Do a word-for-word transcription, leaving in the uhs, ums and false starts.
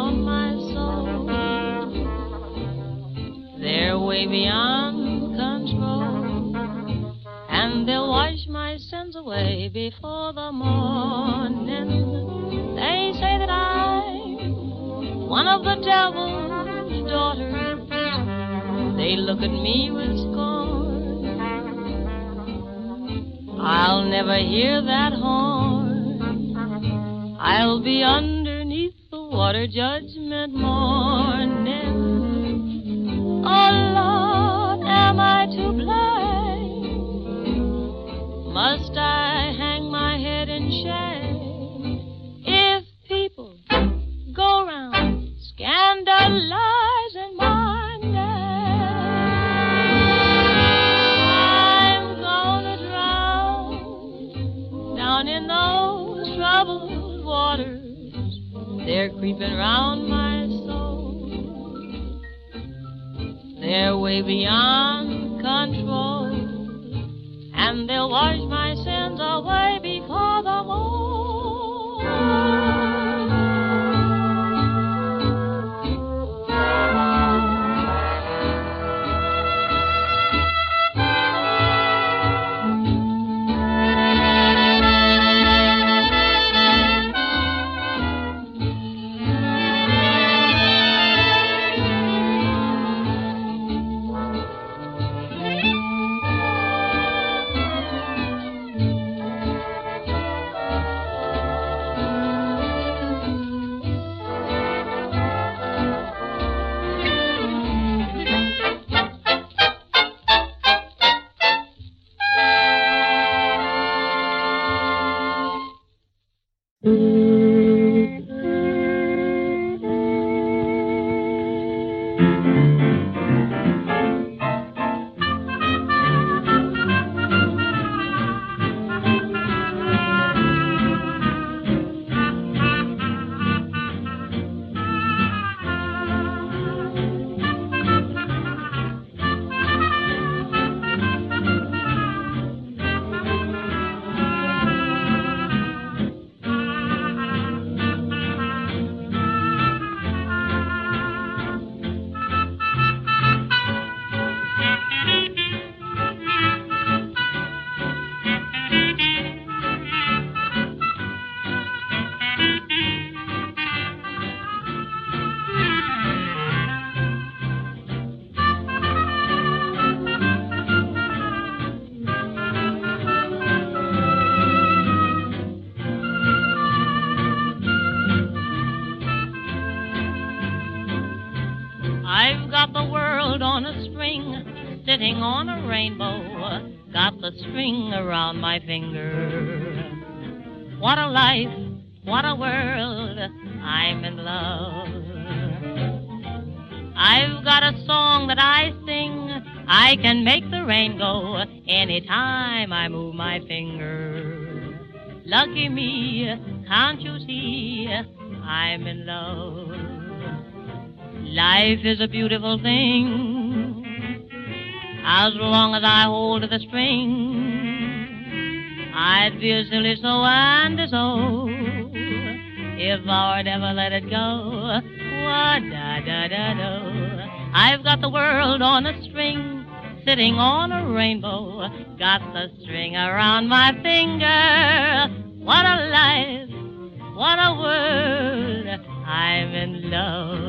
around my soul. They're way beyond control, and they'll wash my sins away before the morning. They say that I'm one of the devil's daughters. They look at me with scorn. I'll never hear that horn. I'll be underneath the water judgment morning. Oh, Lord, am I to blame? Must I hang my head in shame if people go round scandalizing my name? I'm gonna drown down in those troubled waters. They're creeping round my soul. They're way beyond control, and they'll wash my sins away before the morning. Sitting on a rainbow, got the string around my finger. What a life, what a world, I'm in love. I've got a song that I sing, I can make the rain go anytime I move my finger. Lucky me, can't you see, I'm in love. Life is a beautiful thing, as long as I hold the string. I'd feel silly so and so if I would ever let it go. Wa-da-da-da-do. I've got the world on a string, sitting on a rainbow, got the string around my finger. What a life, what a world, I'm in love.